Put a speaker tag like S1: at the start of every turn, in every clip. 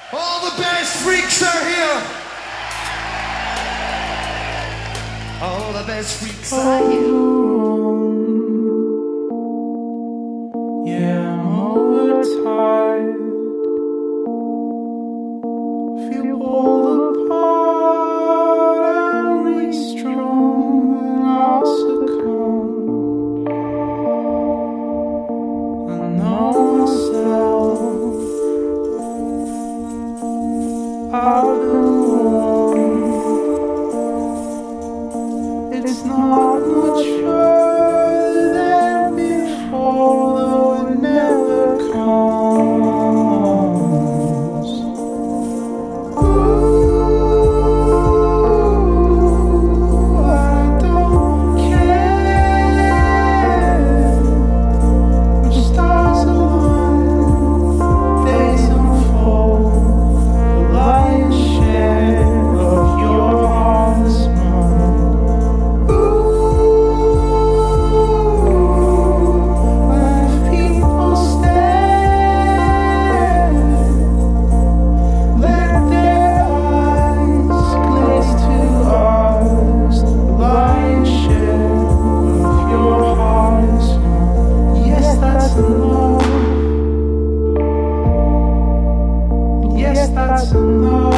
S1: All the best freaks are here. All the best freaks are here.
S2: Yeah, I'm overtired. Feel pulled apart and restrung, and I'll succumb. I know myself. I've been warned. It's not much further than before, though it never comes. Ooh, I don't care. When stars align, days unfold. The lion's share of your heart is mine. Ooh, if people stare, let their eyes glaze to ours. The lion's share of your heart is mine. Yes, that's enough. Yes, that's enough.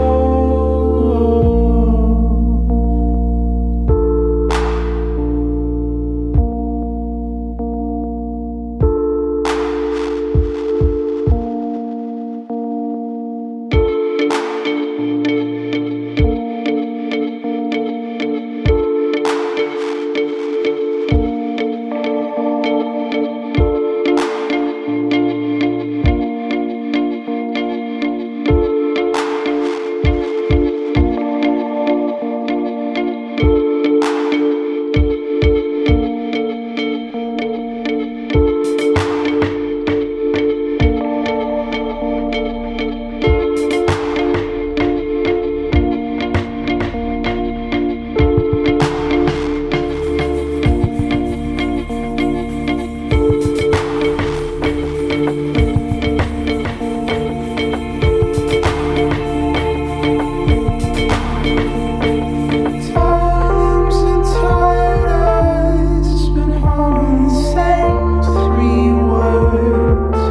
S2: Times and tired eyes been humming the same three words.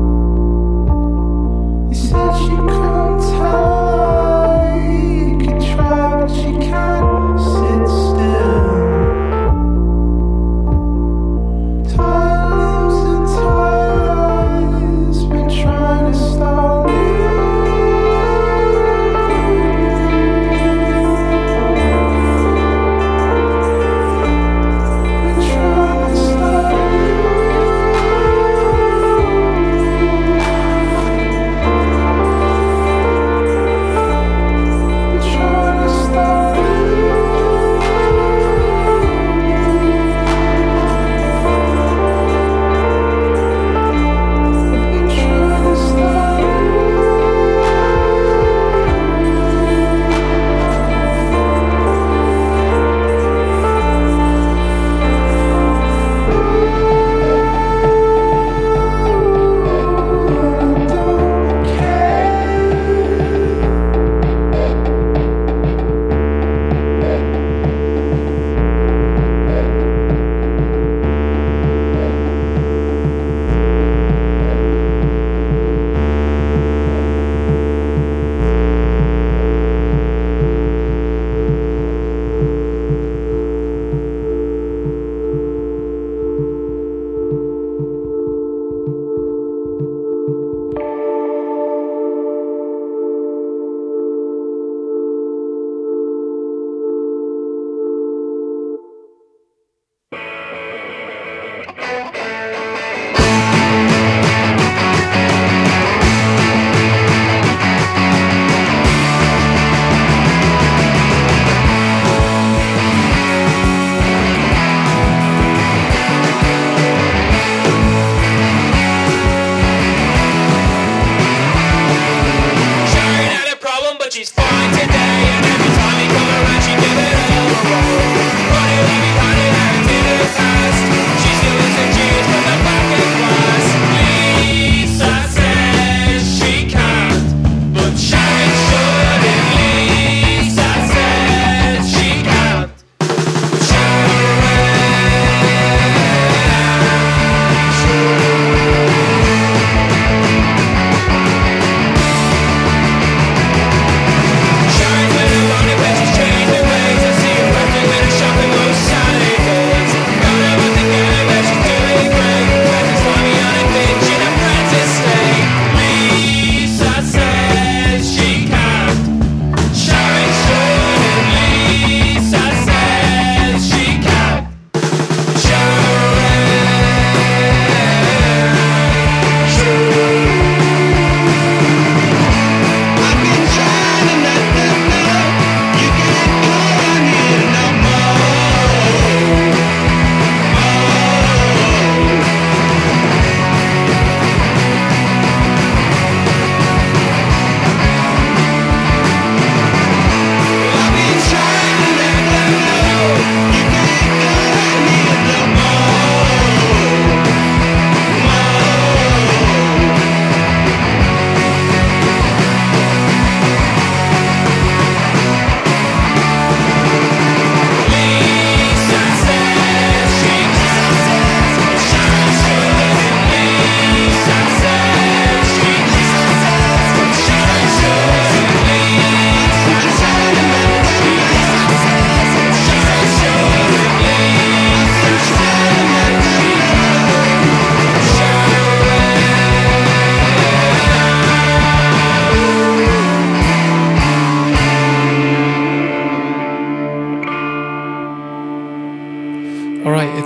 S2: You said she couldn't tell, you could try, but she can't sit still. Times and tired eyes been trying to start new.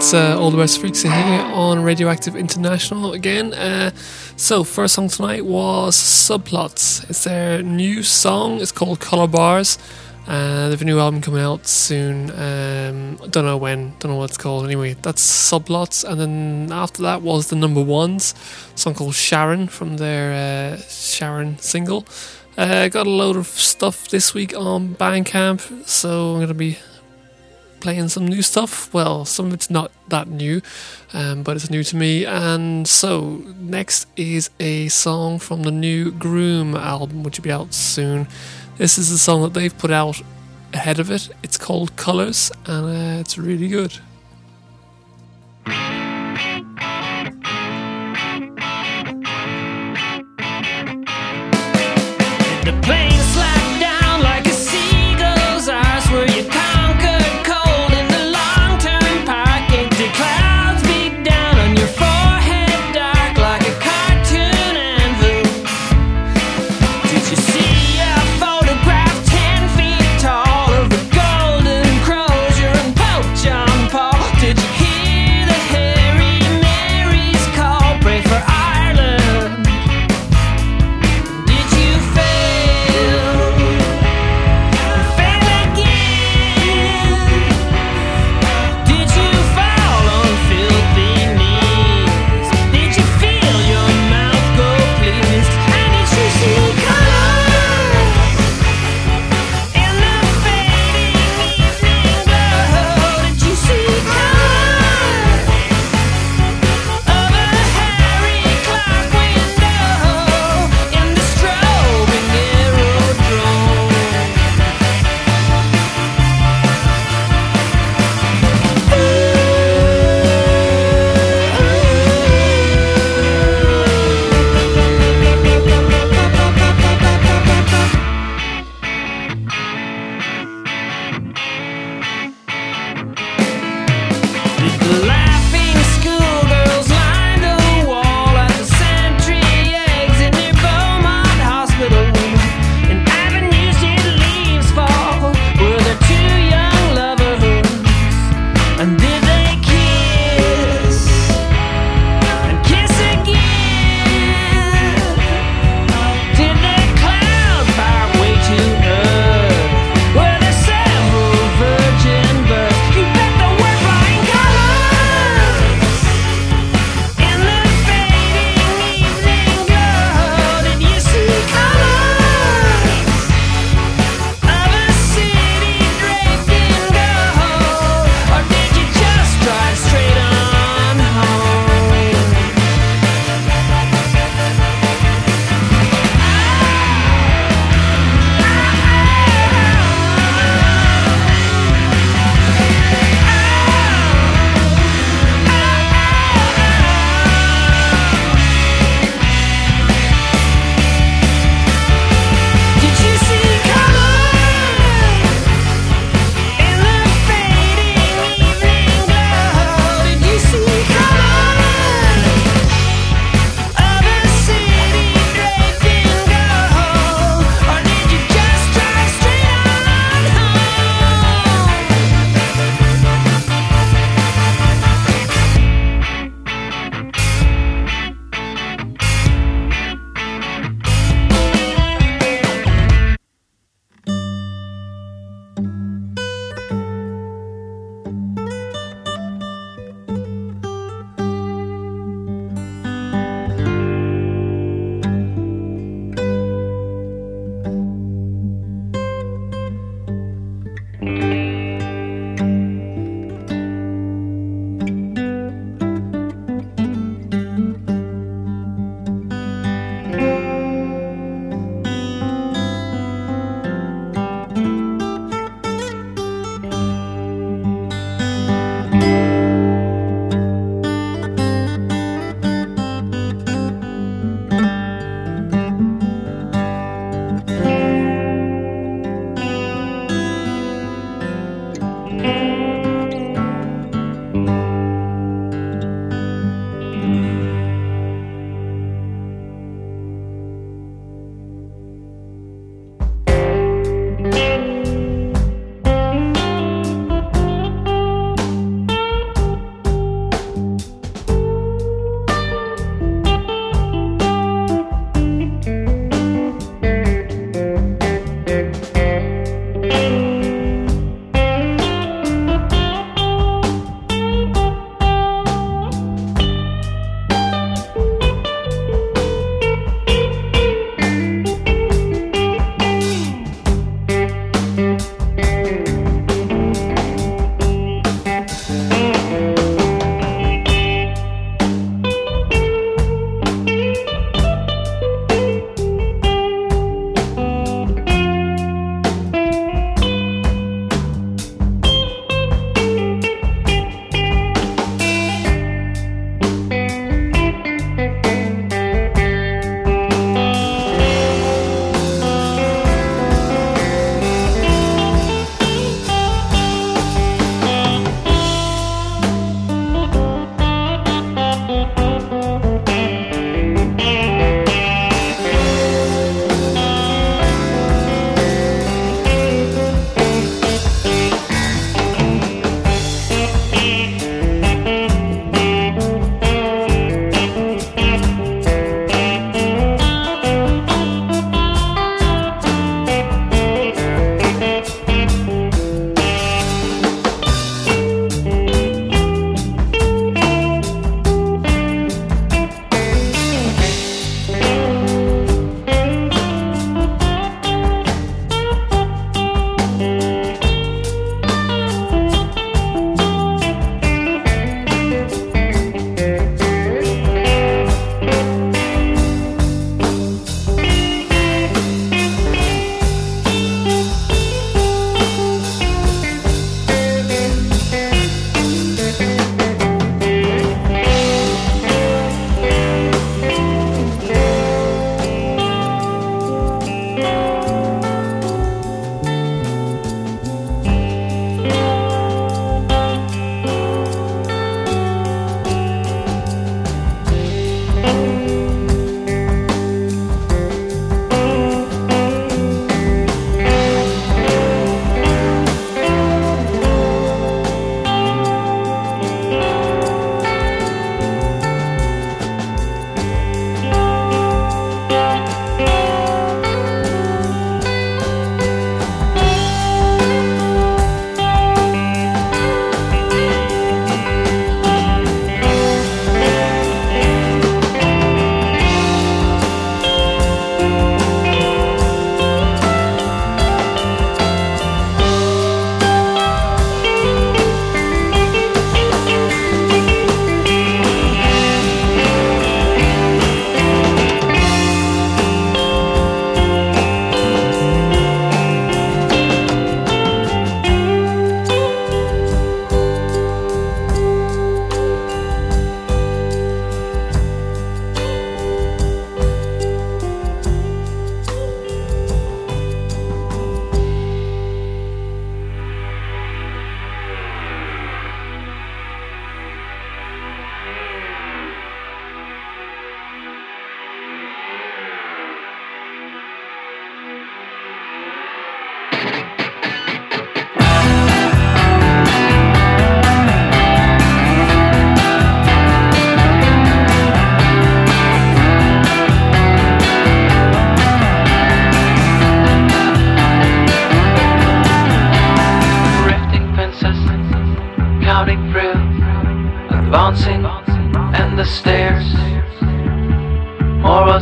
S3: It's All the Best Freaks here on Radioactive International again. So, first song tonight was Subplots. It's their new song. It's called Color Bars. They have a new album coming out soon. Don't know when. Don't know what it's called. Anyway, that's Subplots. And then after that was the Number Ones, a song called Sharon from their Sharon single. Got a load of stuff this week on Bandcamp, so I'm going to be playing some new stuff. Well, some of it's not that new, but it's new to me. And so next is a song from the new Groom album, which will be out soon. This is the song that they've put out ahead of it. It's called Colours, and it's really good.
S4: The plane slapped down like a seagull's eyes, where you conquered cold in the long-term park. Empty clouds beat down on your forehead, dark like a cartoon anvil. Did you see a photograph 10 feet tall of the Golden Crozier and Pope John Paul? Did you hear the Harry Mary's call? Pray for Ireland. Did you fail? Fail again? Did you fall on filthy knees? Did you feel your mouth go please? And did you see colors?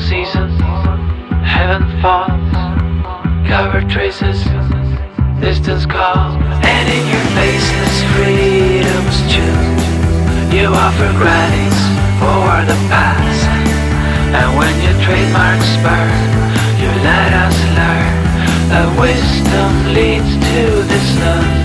S5: season, heaven falls, covered traces, distance calls, and in your faces freedom's tune. You offer gratis for the past, and when your trademarks burn, you let us learn that wisdom leads to this none.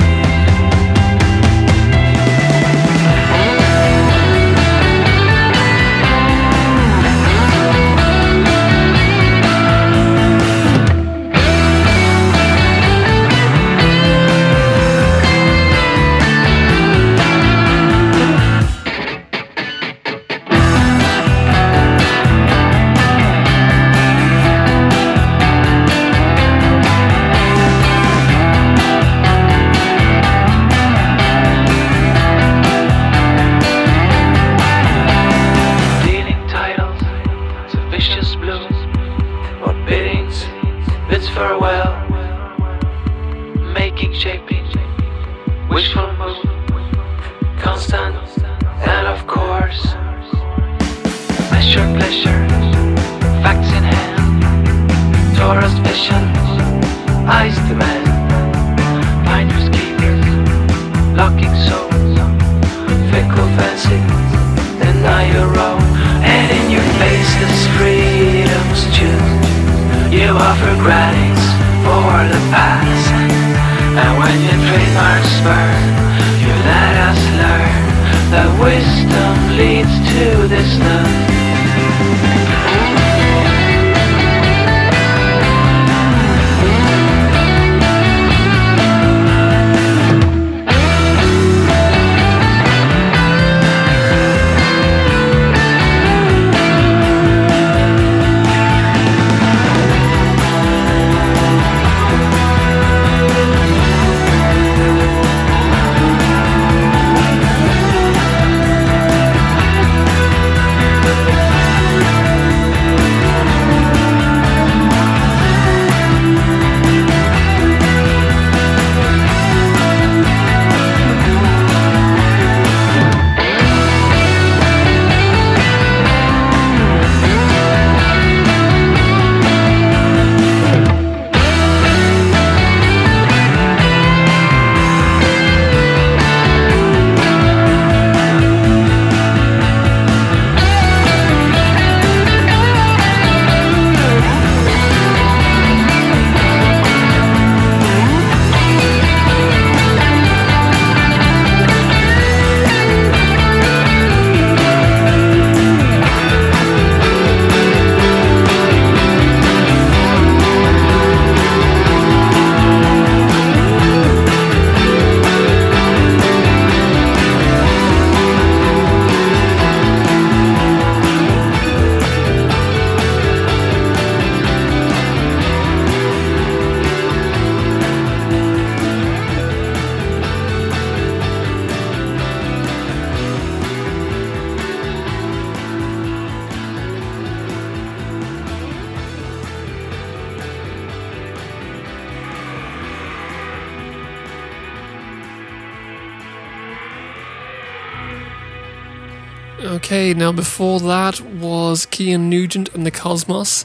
S3: Okay, now before that was Cian Nugent and the Cosmos,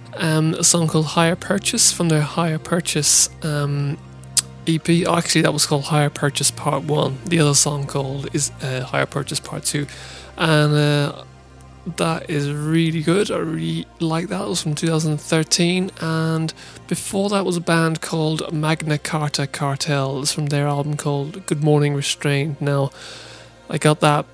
S3: a song called Higher Purchase from their Higher Purchase EP. Actually, that was called Higher Purchase Part 1. The other song called is Higher Purchase Part 2. And that is really good. I really like that. It was from 2013. And before that was a band called Magna Carta Cartel. It's from their album called Good Morning Restraint. Now, I got that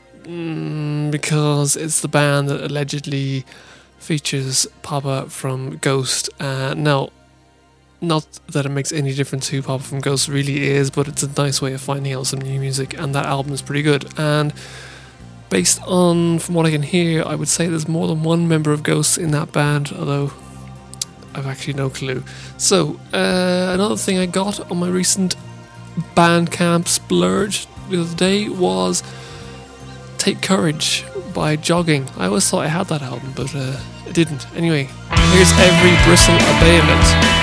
S3: because it's the band that allegedly features Papa from Ghost. Now, not that it makes any difference who Papa from Ghost really is, but it's a nice way of finding out some new music, and that album is pretty good. And based on, from what I can hear, I would say there's more than one member of Ghost in that band, although I've actually no clue. So, another thing I got on my recent Bandcamp splurge the other day was Take Courage by Jogging. I always thought I had that album, but I didn't. Anyway, here's Every Bristle Obeyment.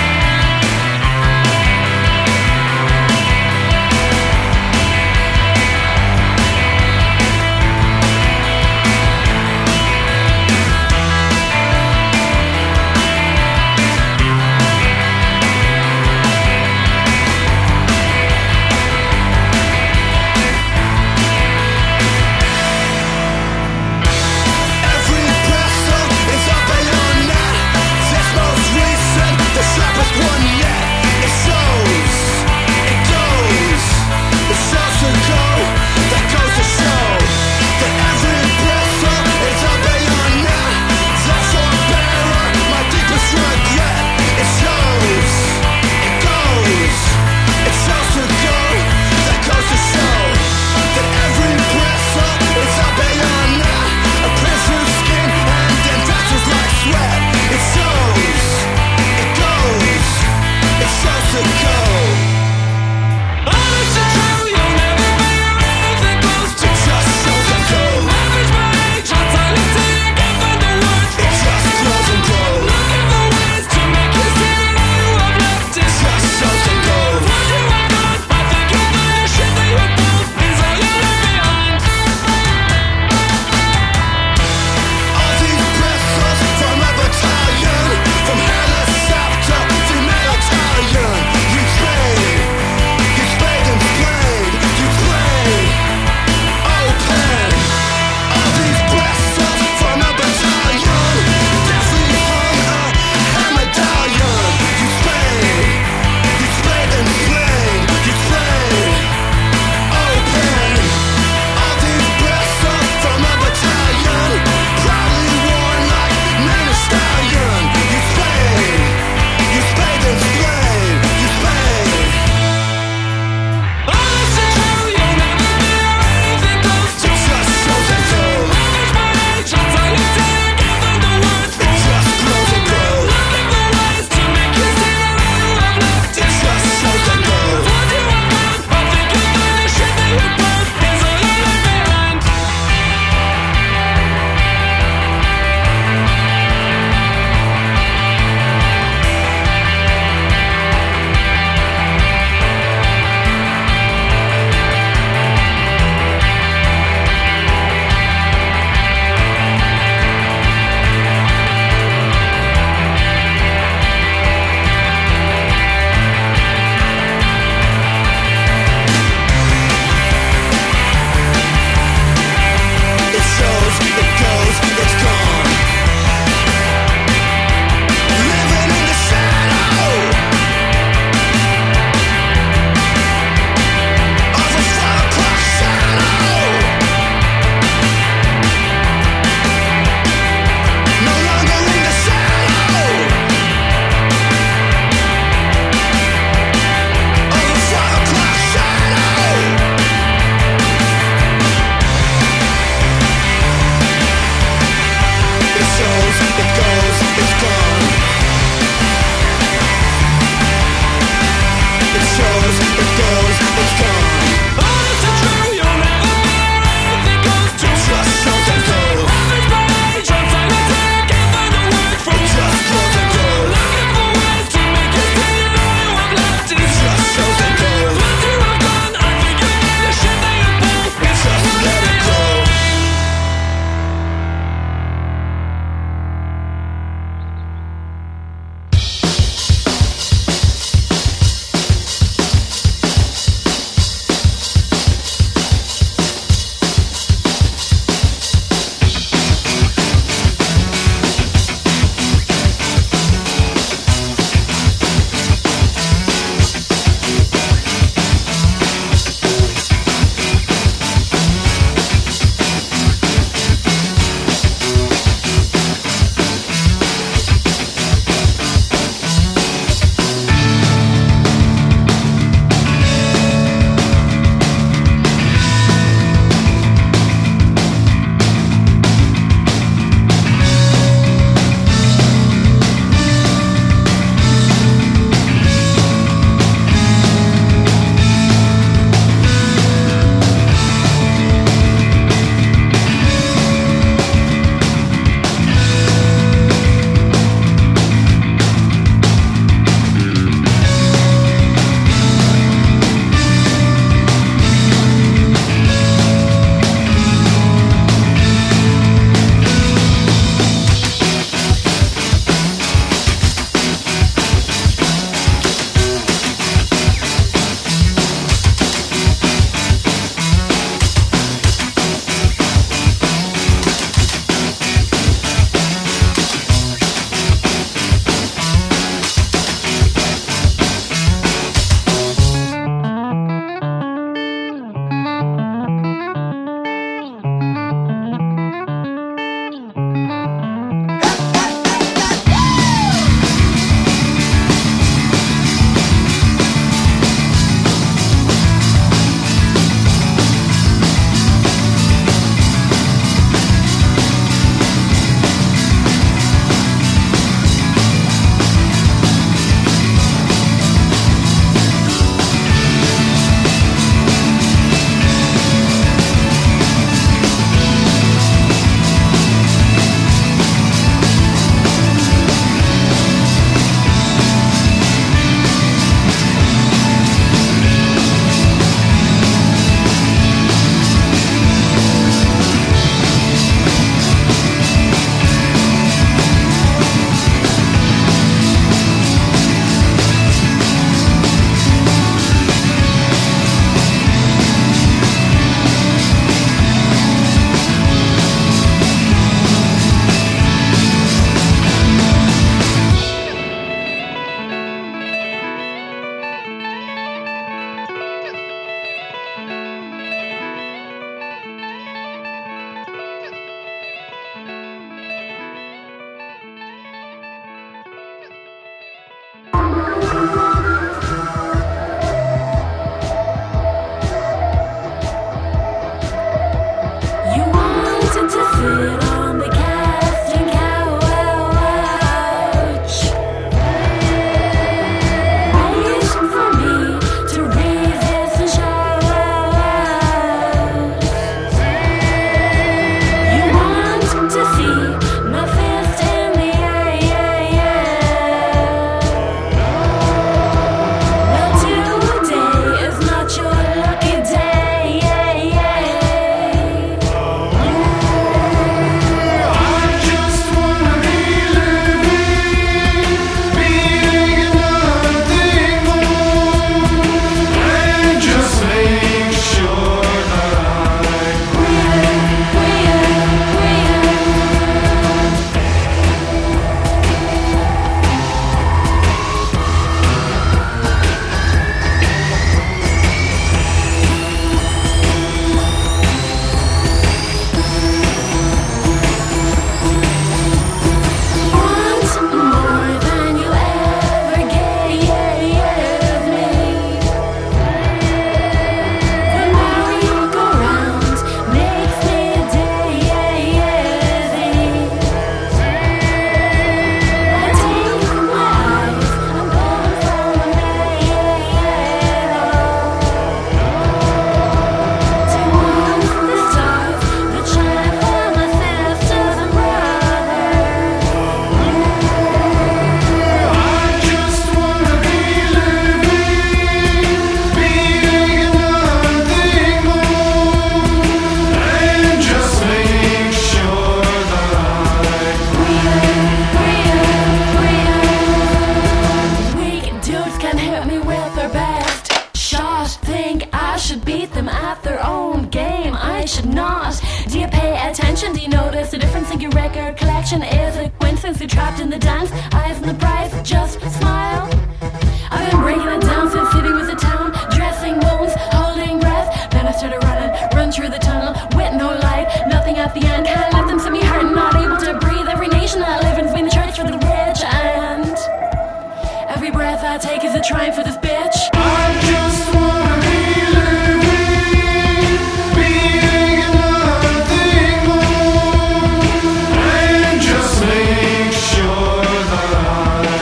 S6: record collection is a coincidence. You're trapped in the dance, eyes on the prize, just smile. I've been breaking it down since city was a town, dressing wounds, holding breath. Then I started running, run through the tunnel with no light, nothing at the end. Can't let them see me hurting, not able to breathe. Every nation I live in has been the church for the rich, and every breath I take is a triumph for this bitch.
S2: I just wanna be living, being nothing more, and just make sure that I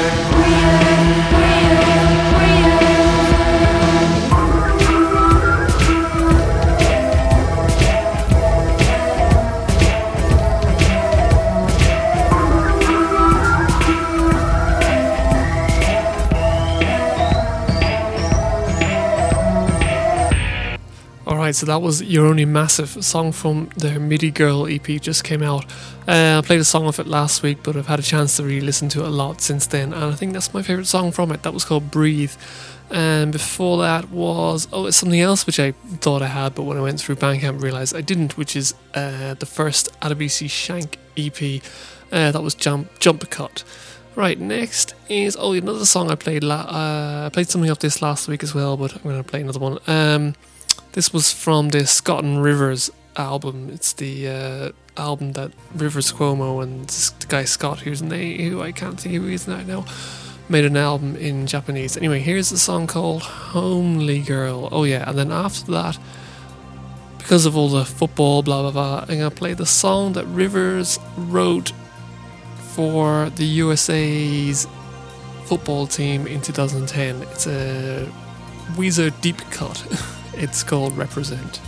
S3: Alright, so that was You're Only Massive, a song from their MIDI Girl EP, just came out. I played a song of it last week, but I've had a chance to really listen to it a lot since then, and I think that's my favourite song from it. That was called Breathe. And before that was, it's something else which I thought I had, but when I went through Bandcamp realised I didn't, which is the first Adebisi Shank EP. That was Jump Cut. Right, next is another song I played. I played something of this last week as well, but I'm going to play another one. This was from the Scott and Rivers album. It's the album that Rivers Cuomo and the guy Scott, who I can't think who he is now, made an album in Japanese. Anyway, here's a song called Homely Girl. Oh yeah, and then after that, because of all the football, blah blah blah, I'm going to play the song that Rivers wrote for the USA's football team in 2010. It's a Weezer deep cut. It's called Represent.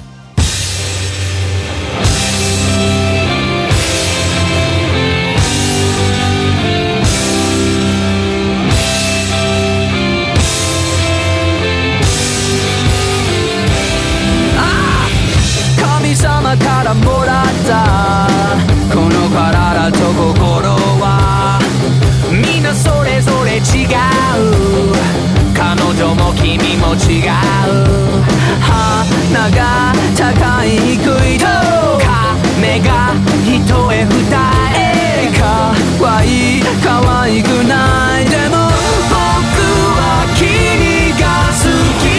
S7: 神様からもらったこの体と心はみんなそれぞれ違う彼女も君も違う鼻が高い低いと目が一重二重かわいいかわいくないでも僕は君が好き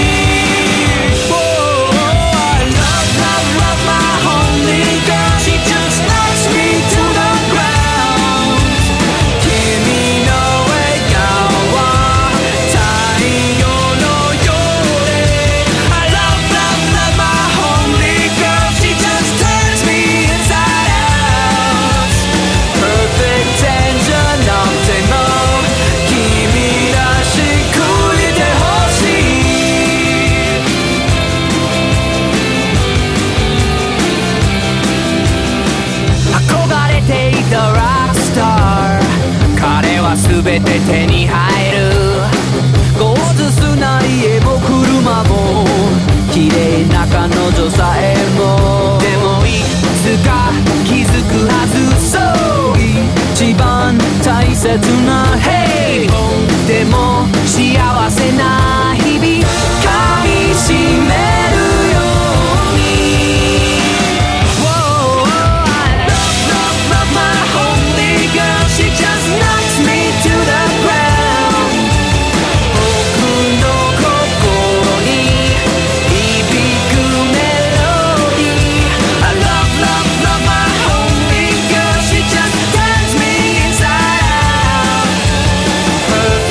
S7: すべて手に入るゴージャスな家も車も綺麗な彼女さえもでもいつか気づくはずそう一番大切な平凡でも幸せな日々噛みしめるように Whoa, I love my homely girl She just knocks me to the ground 僕の心に響くメロディー I love my homely girl She just turns me inside out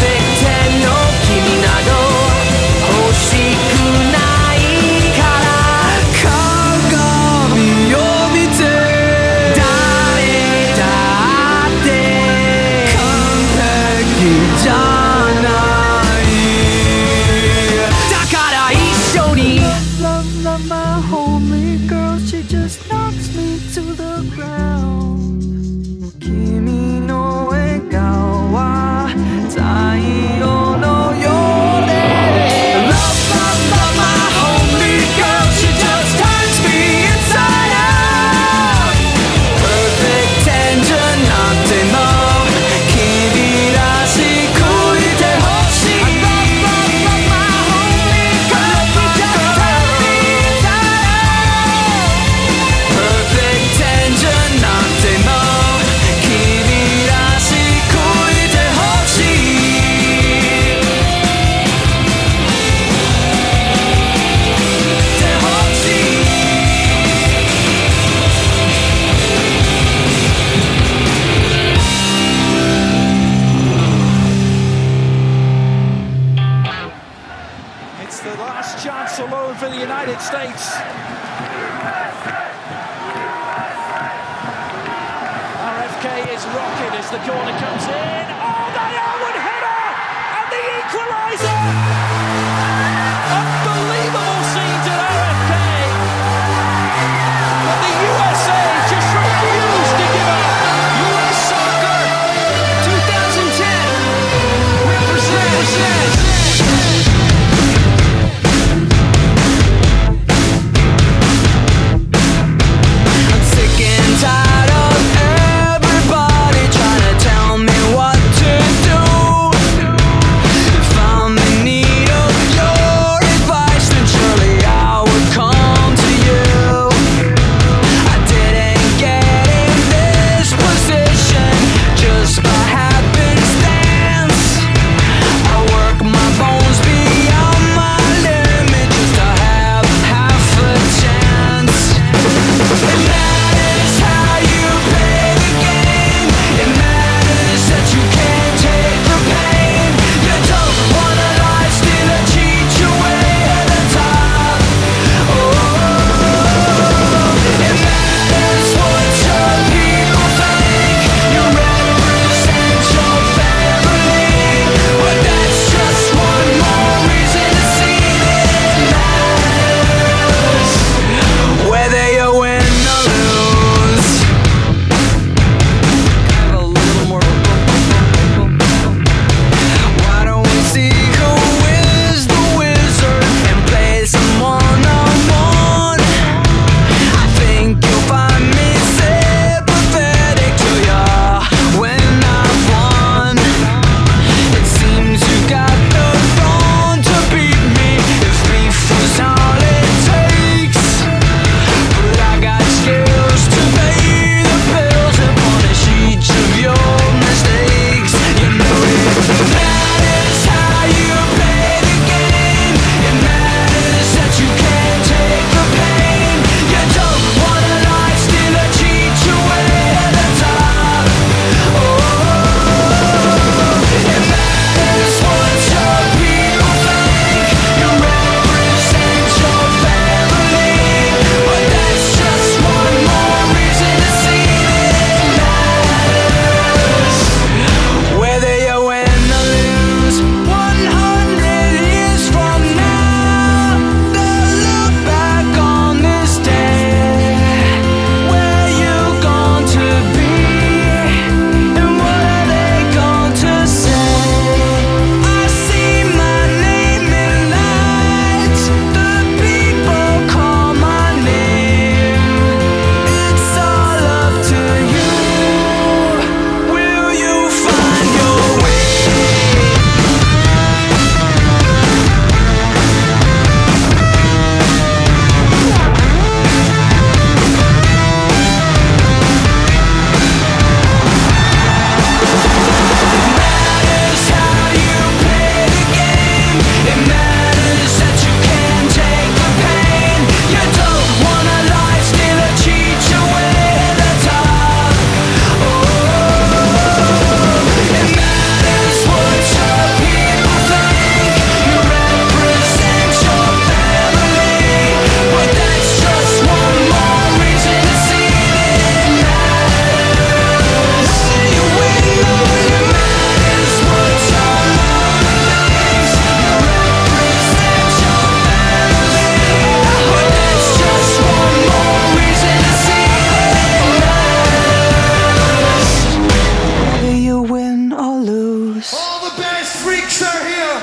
S8: alone for the United States. RFK is rocking as the corner comes in. Oh, the Elwood header and the equaliser! Unbelievable scenes at RFK. But the USA just refused to give up. US Soccer 2010 represents. I'm sick and tired of everybody trying to tell me what to do. If I'm in need of your advice, then surely I would come to you. I didn't get in this position just by happenstance. I work my bones beyond my limit just to have half a chance. It matters how you play the game. It matters that you can't take the pain. You don't wanna lie still and cheat your way to the top. Oh, it matters what your people think. You represent your family, but that's just one more reason to see that it matters whether you win or lose. Have a little more. Why don't we see who is the wizard and play some one-on-one? I think you'll find me sympathetic to ya when I've won. It seems you got the brawn to beat me if beef was all it takes. But I got skills to pay the bills and punish each of your mistakes. You know it matters how you play the game. It matters that you can't take the pain. You don't wanna lie, still or cheat your way to the top. Oh, it matters what your people think. You represent your family, but that's just one more reason to see that it matters whether you win or lose. 100 years from now, they'll look back on this day. Where you going to be, and what are they going to say? I see my name in lights, the people call my name. It's all up to you. Will you find your way? Matters how you play the game. It matters that you can't take the pain. You don't wanna lie, still or cheat your way to the top. Oh, it matters what your people think. You represent your family, but that's just one more reason to see that it matters. You win or you matters what your mother thinks. You represent your family, but that's just one more reason to see that it matters whether you win or lose.
S1: All the best freaks are here.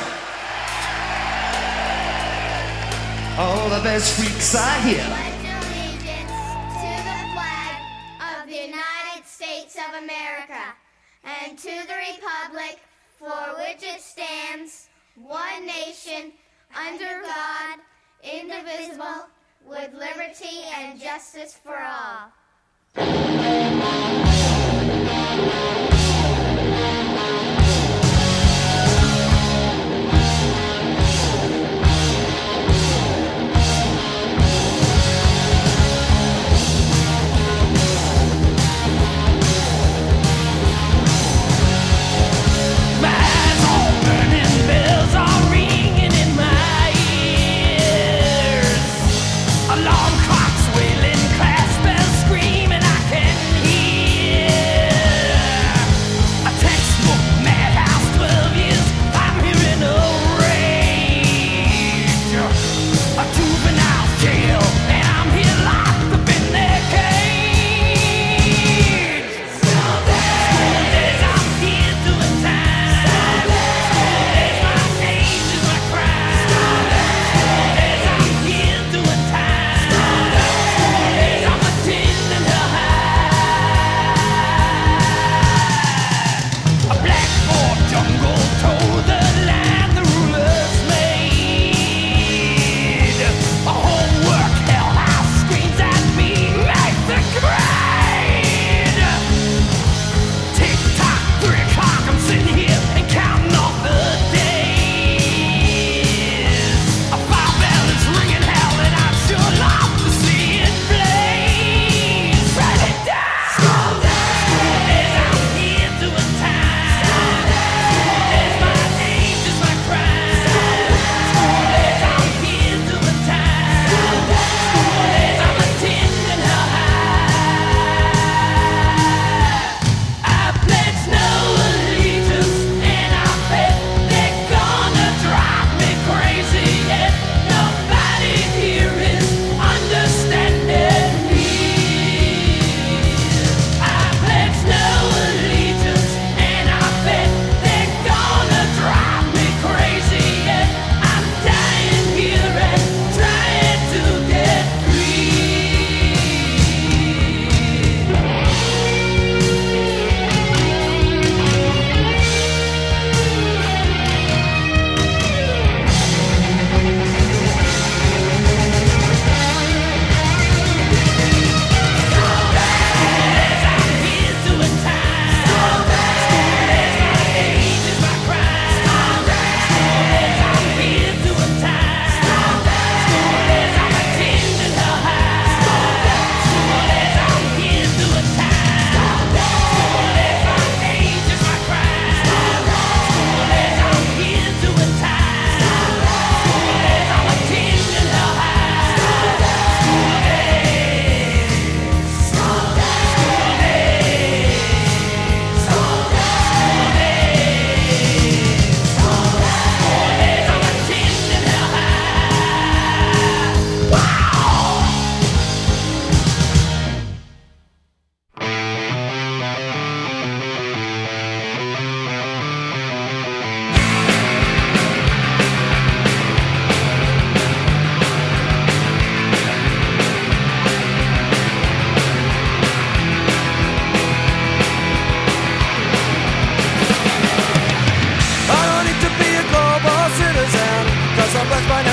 S1: All the best freaks are here.
S9: Pledge allegiance to the flag of the United States of America and to the republic for which it stands, one nation, under God, indivisible, with liberty and justice for all.
S4: My eyes are burning, bells are ringing in my ears.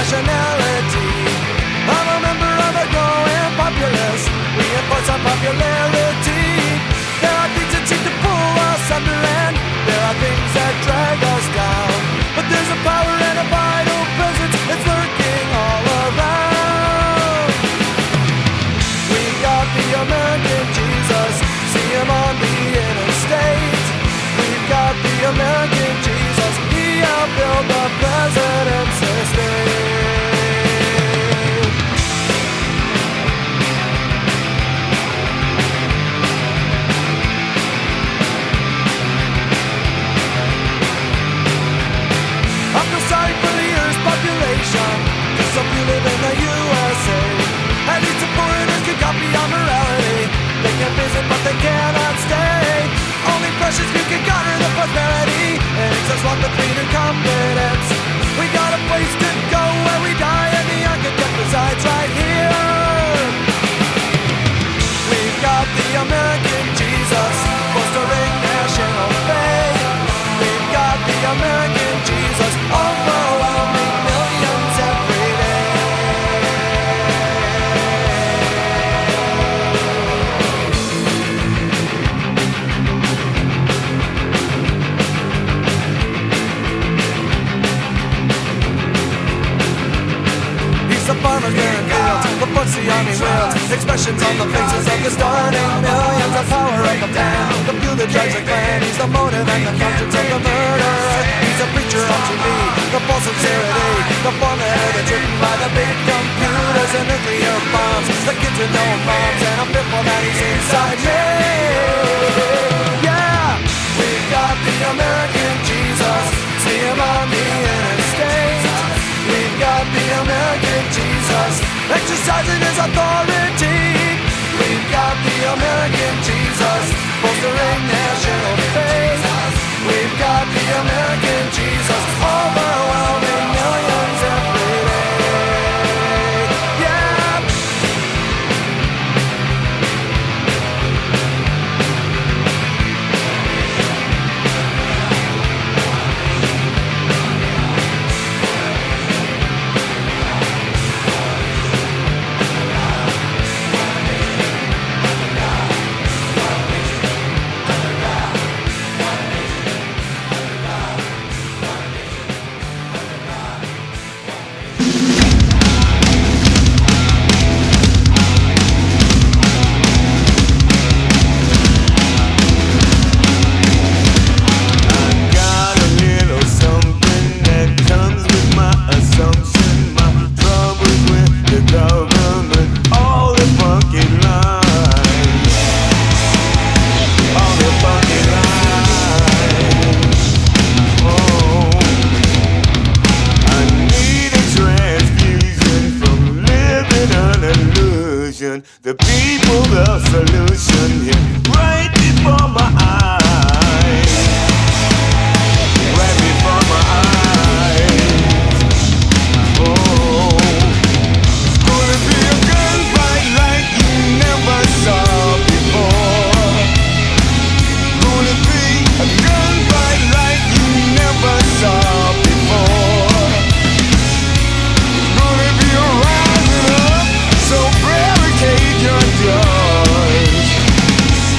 S8: nationality. I'm a member of a growing populace. We enforce our popularity. There are things that seem to pull us under, and there are things that drag us down. But there's a power and a vital presence that's lurking all around. We got the American Jesus, see him on the interstate. We've got the American Jesus, he outbuilt the president's estate. Sorry for the Earth's population, cause some you live in the USA. At least the foreigners can copy our morality. They can visit but they cannot stay. Only precious few can garner the prosperity, and excess want the freedom and confidence. We got a place to go where we die, and the architect resides right here. We've got the American Jesus, fostering national faith. We've got the American Jesus, overwhelming millions every day. He's the farmer's barren fields, the books the army wields, expressions on the faces of the starting millions, the power of the plan, the fuel that drives the clan. He's the motive and the conscience of the murderer. He's a preacher on TV, the false sincerity, the formula that's written by the big computers and nuclear bombs, the kids with no moms, and I'm fearful that he's inside me. Yeah, we've got the American Jesus, see him on the interstate. We've got the American Jesus, exercising his authority. We've got the American Jesus, bolstering national faith. We've got the American Jesus, overwhelming millions every day. Yeah.
S10: The people, the solution here, right before my eyes. Right before my eyes. Oh, gonna be a gunfight like you never saw before. Gonna be a gunfight like you never saw before. Gonna be a rising up, so barricade your doors.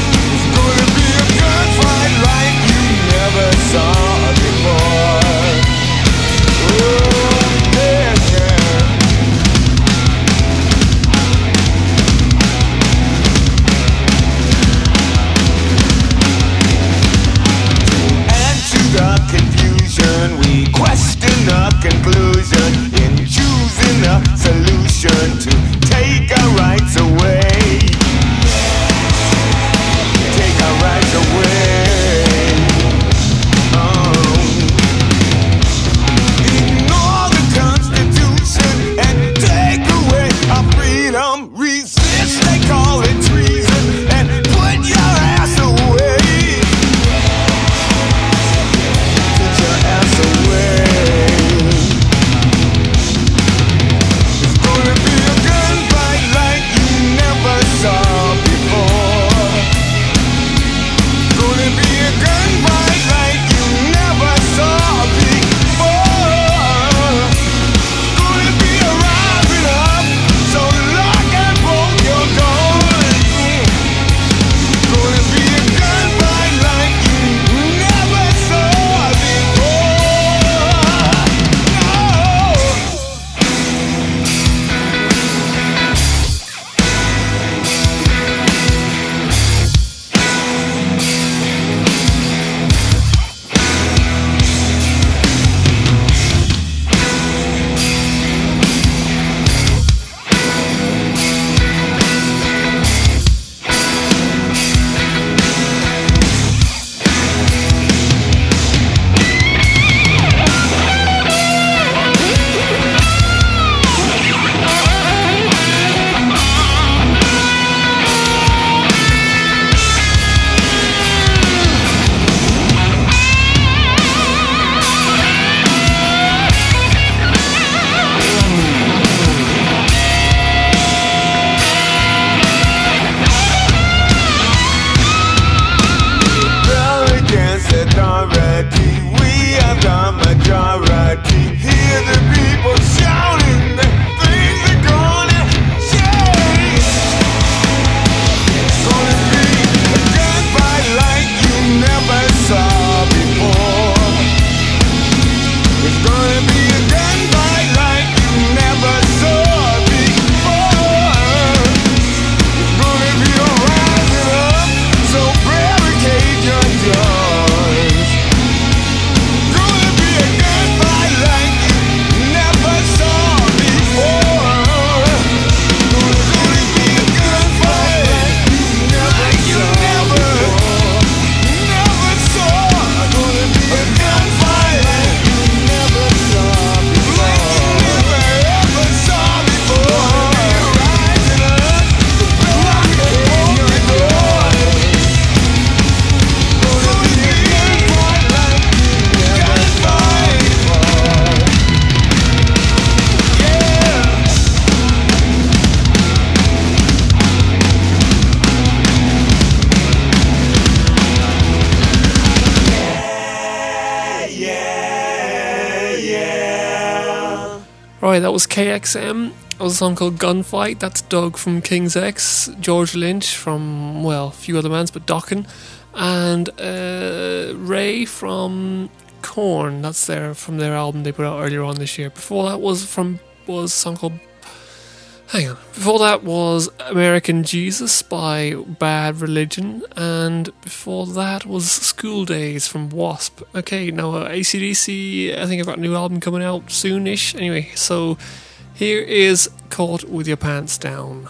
S3: Right, that was KXM. That was a song called Gunfight. That's Doug from King's X, George Lynch from, well, a few other bands, but Dokken, and Ray from Korn. That's from their album they put out earlier on this year. Before that was a song called, hang on. Before that was American Jesus by Bad Religion, and before that was School Days from Wasp. Okay, now AC/DC, I think I've got a new album coming out soonish. Anyway, so here is Caught With Your Pants Down.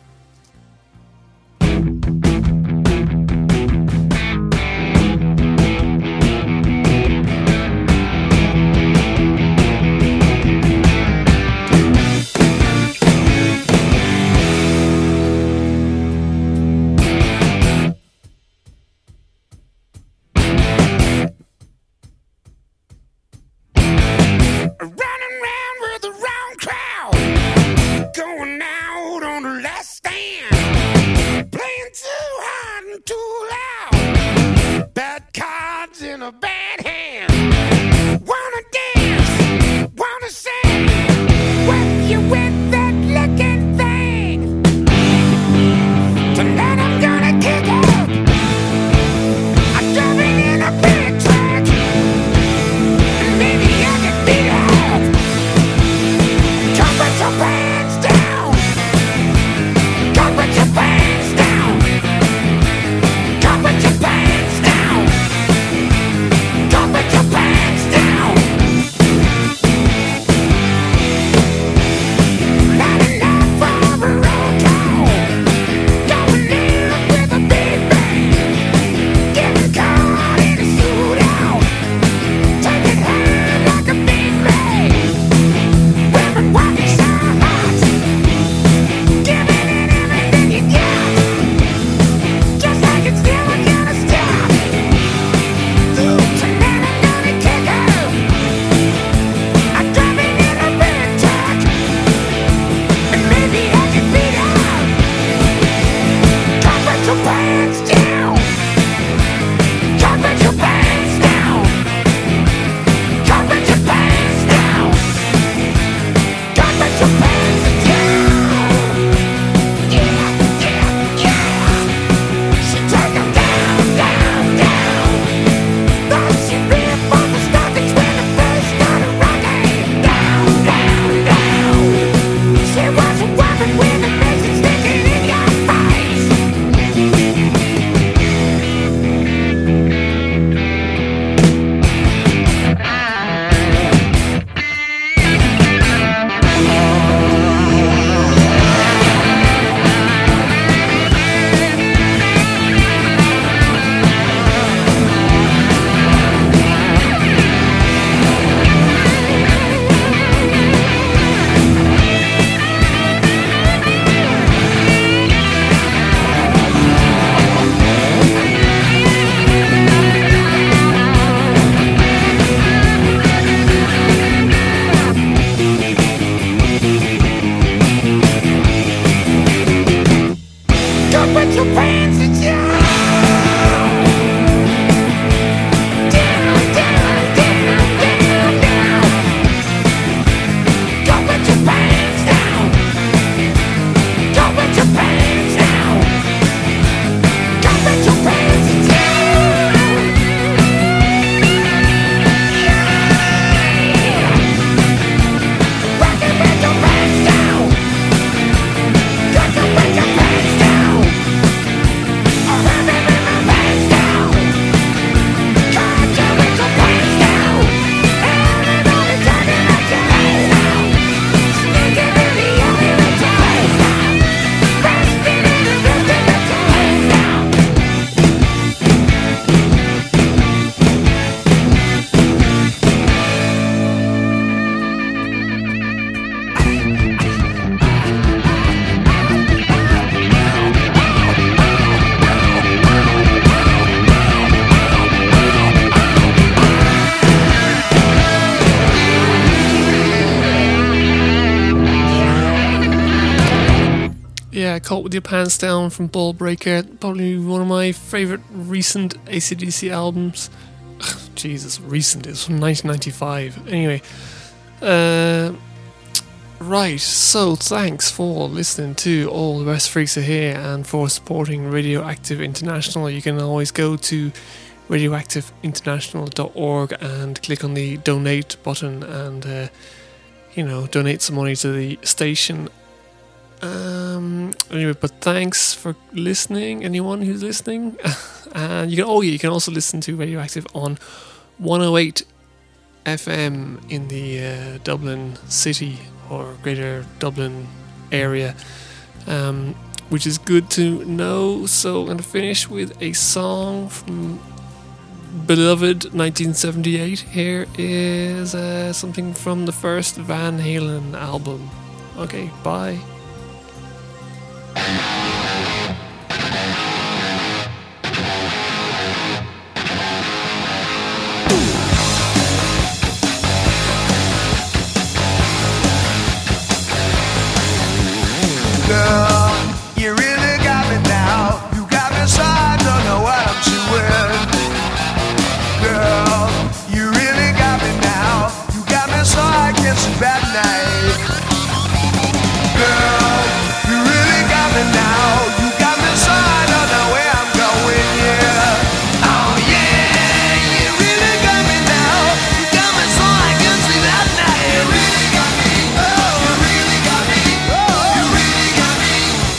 S10: Running around with the wrong crowd, going out on the last stand, playing too hard and too loud, bad cards in a bad hand. Wanna dance, wanna sing, with you with that looking thing. Tonight I'm gonna kick up. I'm driving in a big truck. Maybe I can beat up. Come put your pants down. Come put your pants down. Come put your pants down. Come put your pants down. Not enough for a roll call. Going in with a big bang. Getting caught in a shootout. Take it hard like a big man. Women walking so hot. Giving it everything you got. Just like it's never gonna stop. Dude, tonight I'm gonna kick up. I'm driving in a big truck. And maybe I can beat up. Come put your pants down. Come put your pants down. Come put your pants down. Come put your pants down. Yeah, yeah, yeah. She take 'em down, down, down. Thought she'd be a fun to start the 21st started rocking. Down, down, down. She wasn't walking with the message sticking in your face. Come put your pants down. Down, down, down, down, down. Come put your pants down. Come put your pants down. Come put your pants down. Yeah. Rockin' with your pants down. Got to put your pants down. Rockin' with my pants down. Got to put your pants down. Everybody talking about your pants down. Sneaking in the alley with your pants down. Resting in the building with your pants down.
S3: Yeah, Caught With Your Pants Down from Ball Breaker. Probably one of my favourite recent AC/DC albums. Jesus, recent. It's from 1995. Anyway, Right, so thanks for listening to all the best freaks are here and for supporting Radioactive International. You can always go to radioactiveinternational.org and click on the donate button and donate some money to the station. Anyway, but thanks for listening, anyone who's listening. And you can also listen to Radioactive on 108 FM in the Dublin city or greater Dublin area, which is good to know. So I'm going to finish with a song from beloved 1978. Here is something from the first Van Halen album. Okay, bye.
S8: Girl, you really got me now. You got me so I don't know what I'm doing. Girl, you really got me now. You got me so I can sleep at night. Girl, you really got me now. You got me so I don't know where I'm going, yeah. Oh yeah, you really got me now. You got me so I can sleep at night. You really got me. Oh, you really got me. Oh, you really got me.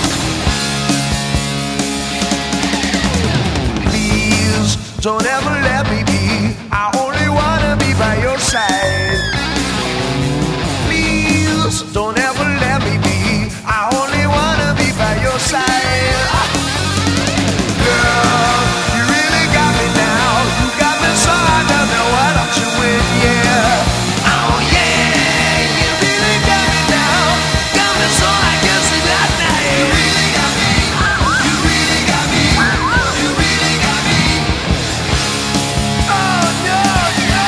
S8: Please don't ever let me be. I only wanna be by your side. Please don't ever let me be. I only wanna be by your side. Girl, you really got me now. You got me so I don't know what I'm doing, yeah. Oh yeah, you really got me now. Got me so I can sleep at night. You really got me. You really got me. You really got me. Oh no, no.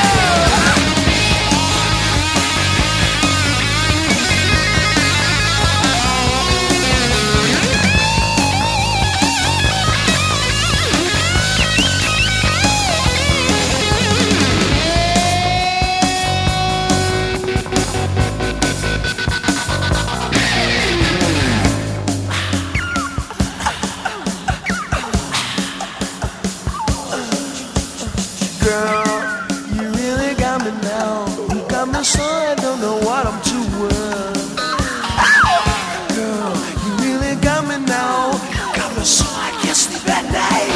S8: Girl, you really got me now. You got me so I don't know what I'm doing. Girl, you really got me now. You got me so I can sleep at night.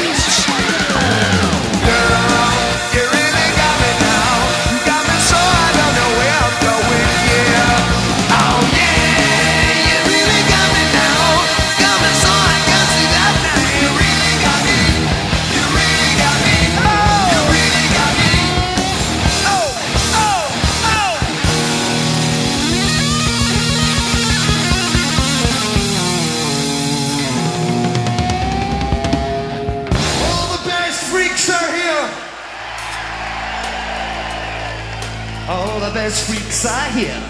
S8: Girl, you really got me now. You got me so I don't know where I'm going, yeah. Oh yeah, you really got me now. Got me so I can sleep at night. You really got me. You really got me. Oh, you really got me. Oh, oh, oh.
S1: All the best freaks are here. All the best freaks are here.